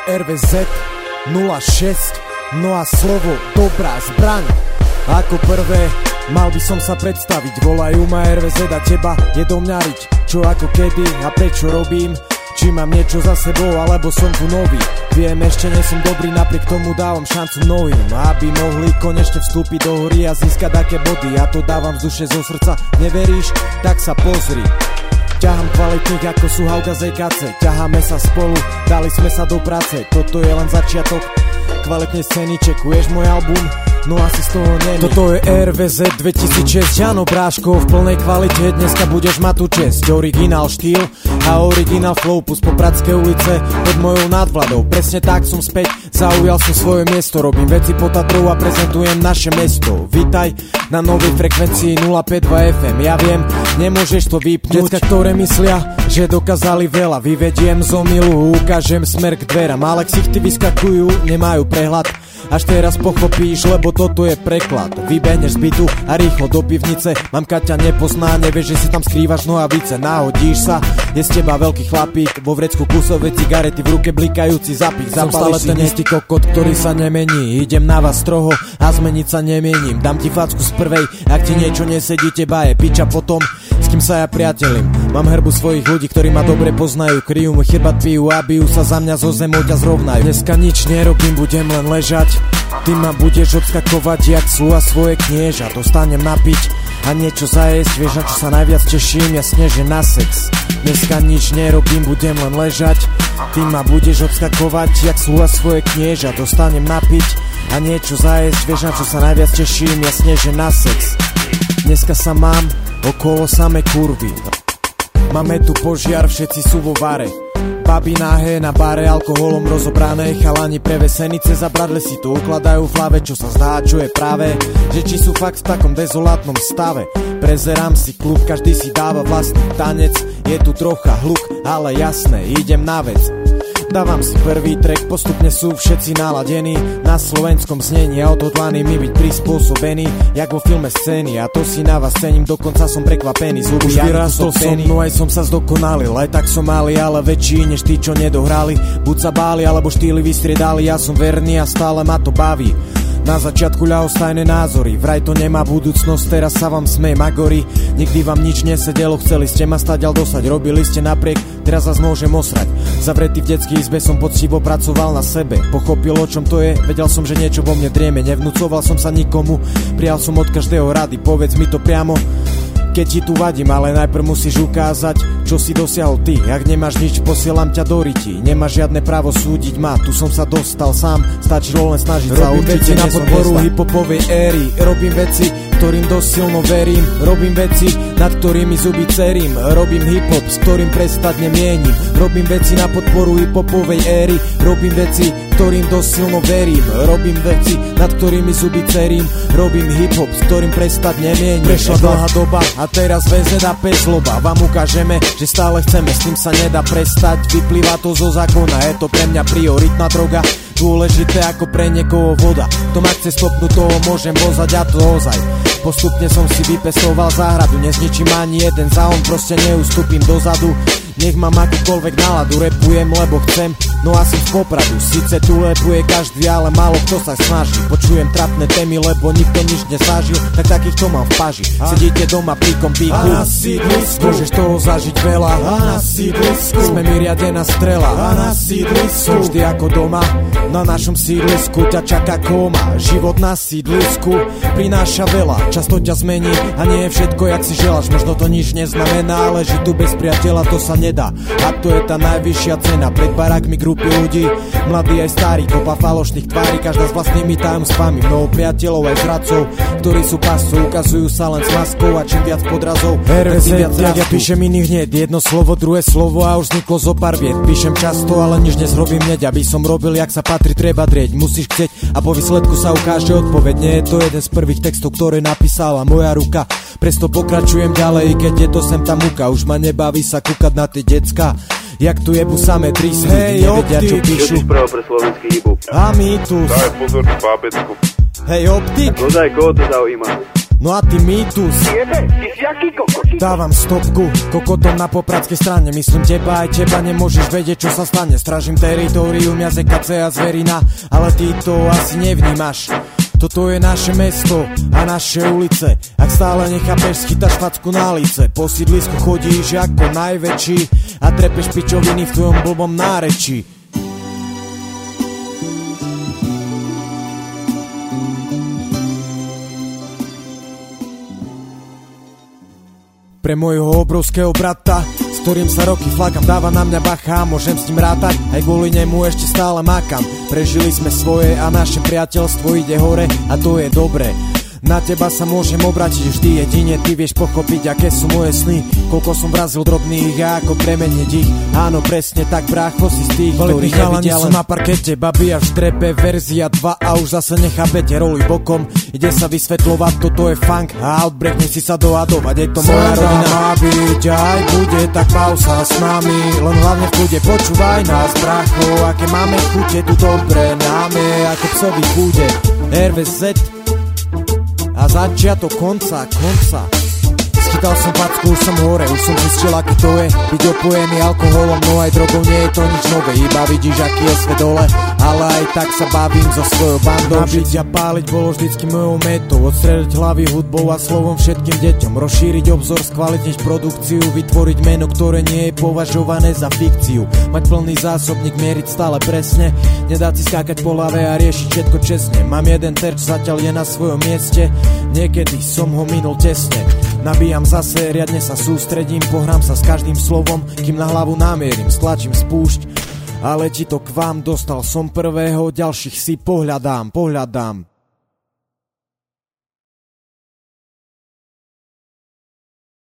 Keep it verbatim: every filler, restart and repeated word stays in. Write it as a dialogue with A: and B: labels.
A: er vé zet nula šesť, no a slovo dobrá zbraň. Ako prvé, mal by som sa predstaviť, volajú ma er vé zet a teba je domňariť. Čo ako kedy a prečo robím, či mám niečo za sebou, alebo som tu nový. Viem, ešte nie som dobrý, napriek tomu dávam šancu mnohým, aby mohli konečne vstúpiť do hory a získať také body. Ja to dávam z duše, zo srdca, neveríš? Tak sa pozri. Ťahám kvalitných ako sú Haugazej Kace, ťaháme sa spolu, dali sme sa do práce. Toto je len začiatok kvalitnej scény, čekuješ môj album? No asi z toho není. Toto je er vé zet dvetisícšesť, áno bráško, v plnej kvalite dneska budeš mať tú česť. Originál štýl a originál flow, pus po Pradskej ulice pod mojou nadvladou. Presne tak som späť, zaujal som svoje miesto, robím veci po Tatrou a prezentujem naše mesto. Vítaj na novej frekvencii nula päť dva ef em. Ja viem, nemôžeš to vypnúť. Decka, ktoré myslia, že dokázali veľa, vyvediem z omylu, ukážem smer k dverám, ale ksichty vyskakujú, nemajú prehľad. Až teraz pochopíš, lebo toto je preklad. Vybehneš z bytu a rýchlo do pivnice. Mamka ťa nepozná, nevieš, že si tam skrývaš nohavice. Nahodíš sa, je z teba veľký chlapík, vo vrecku kusové cigarety, v ruke blikajúci zapík. Som stále ten istý kokot, ktorý sa nemení. Idem na vás stroho a zmeniť sa nemienim. Dám ti facku z prvej, ak ti niečo nesedí, teba je piča potom, s kým sa ja priatelím. Mám herbu svojich ľudí, ktorí ma dobre poznajú, kryjú mu chrbát, pijú a bijú sa za mňa zo zemou, ťa zrovnajú. Dneska nič nerobím, budem len ležať. Ty ma budeš odskakovať jak slúha svoje knieža. Dostanem napiť a niečo zajesť, vieš na čo sa najviac teším, jasne, že na sex. Dneska nič nerobím, budem len ležať. Ty ma budeš odskakovať jak slúha svoje knieža. Dostanem napiť a niečo zajesť, vieš na čo sa najviac teším, jasne, že na sex. Dneska sa mám okolo same kurvy. Máme tu požiar, všetci sú vo vare. Babi nahé na bare, alkoholom rozobrané. Chalani prevesení cez zabradle si to ukladajú v hlave, čo sa zdá, čo je práve. Že či sú fakt v takom dezolátnom stave. Prezerám si klub, každý si dáva vlastný tanec. Je tu trocha hluk, ale jasné, idem na vec. Dávam si prvý track, postupne sú všetci naladení na slovenskom znení a odhodlaní mi byť prispôsobení jak vo filme scény. A to si na vás cením, dokonca som prekvapený. Zľubuj, už vyrastol som, no aj som sa zdokonalil. Aj tak som malý, ale väčší než tí, čo nedohrali. Buď sa báli, alebo štýly vystriedali. Ja som verný a stále ma to baví. Na začiatku ľahostajné názory, vraj to nemá budúcnosť, teraz sa vám smej magori. Nikdy vám nič nesedelo, chceli ste ma stadiaľ dosať, robili ste napriek, teraz vás môžem osrať. Zavretý v detskej izbe som poctivo pracoval na sebe, pochopil o čom to je, vedel som, že niečo vo mne drieme, nevnúcoval som sa nikomu, prijal som od každého rady, povedz mi to priamo. Keď ti tu vadím, ale najprv musíš ukázať, čo si dosiahol ty. Ak nemáš nič, posielam ťa do riti. Nemáš žiadne právo súdiť ma, tu som sa dostal sám, stačilo len snažiť sa. Robím veci na podporu hiphopovej éry, robím veci, ktorým dosť silno verím. Robím veci, nad ktorými zuby cerím. Robím hiphop, s ktorým prestať nemienim. Robím veci na podporu hiphopovej éry, robím veci, ktorým dosť silno verím. Robím veci, nad ktorými zuby cerím. Robím hiphop, s ktorým prestať nemienim. Prešla dlhá doba a teraz vé zet á pé zloba. Vám ukážeme, že stále chceme, s tým sa nedá prestať. Vyplýva to zo zákona, je to pre mňa prioritná droga. Dôležité ako pre niekoho voda. To ma chce stopnúť, toho môžem vozať a to ozaj. Postupne som si vypestoval záhradu, nezničím ani jeden záhon, proste neustúpim dozadu. Nech mám akúkoľvek náladu, repujem, lebo chcem, no asi v Popradu. Sice tu repuje každý, ale málo kto sa snaží. Počujem trapné témy, lebo nikto nič nezažil, tak takýchto mám v paži. Sedíte doma pri kompíku a na sídlisku môžeš toho zažiť veľa. A na sídlisku sme mi riadená strela. A na sídlisku vždy ako doma, na našom sídlisku ťa čaká kóma. Život na sídlisku prináša veľa, často ťa zmení a nie je všetko jak si želáš. Možno to nič neznamená, ale žiť tu bez priateľa to sa nedá. A to je tá najvyššia cena. Pred barákmi grupy ľudí, mladí aj starí, kopa falošných tvári, každá s vlastnými tajomstvami. Mnoho priateľov aj zradcov, ktorí sú pascov, ukazujú sa len s maskou a čím viac podrazov, er vé zet, tak ja píšem iných hneď. Jedno slovo, druhé slovo a už vzniklo zo pár vied. Píšem často, ale nič nezrobím hneď. Aby som robil, jak sa patrí, treba drieť. Musíš chcieť a po výsledku sa ukáže odpoveď. Nie je to jeden z prvých textov, ktoré napísala moja ruka. Presto pokračujem ďalej, keď je to sem tá muka. Už ma nebaví sa kúkať na tie decka, jak tu jebu samé trísky. Hej, nevedia, čo píšu.
B: Čo si spravil pre slovenský hip-hop?
A: A mýtus.
B: Daj pozor na bábetku.
A: Hej, optik.
B: Dodaj, koho to zaujíma.
A: No a ty mýtus. Dávam stopku kokotom na popradskej strane. Myslím teba aj teba, nemôžeš vedieť čo sa stane. Strážim teritorium, ja zé ká cé a zverina, ale ty to asi nevnímaš. Toto je naše mesto a naše ulice. Ak stále nechápeš, schytaš facku na lice. Po sídlisku chodíš ako najväčší a trepeš pičoviny v tvojom blbom nárečí. Pre mojho obrovského brata, s ktorým sa roky flakam, dáva na mňa bacha, môžem s ním rátať, aj kvôli nemu ešte stále makam. Prežili sme svoje a naše priateľstvo ide hore a to je dobré. Na teba sa môžem obrátiť vždy, jedine ty vieš pochopiť, aké sú moje sny. Koľko som vrazil drobných a ako premeniť ich. Áno, presne tak, brácho, si z tých, ktorých nevidia len na parkete. Babi až trepe, verzia dva a už zase nechápete, roluj bokom. Ide sa vysvetľovať, toto je funk a outbreakne si sa dohadovať, je to moja rodina. Má byť, aj bude, tak pauza s nami, len hlavne v kľude počúvaj nás, brácho. Aké máme chute, tu dobré náme, ako psovi bude er vé zet. A začiatok konca, konca. Schytal som packu, už som hore, už som zistil, aký to je byť opojený alkoholom, no aj drogou, nie je to nič nové. Iba vidíš, aký je svet dole, ale aj tak sa bavím so svojou bandou. Nabiť a páliť bolo vždycky mojou metou, odstreliť hlavy hudbou a slovom všetkým deťom, rozšíriť obzor, skvalitniť produkciu, vytvoriť meno, ktoré nie je považované za fikciu, mať plný zásobník, mieriť stále presne, nedať si skákať po hlave a riešiť všetko čestne. Mám jeden terč, zatiaľ je na svojom mieste, niekedy som ho minul tesne. Nabíjam zase, riadne sa sústredím, pohrám sa s každým slovom, kým na hlavu namierim, stlačím spúšť a letí to k vám, dostal som prvého, ďalších si pohľadám, pohľadám.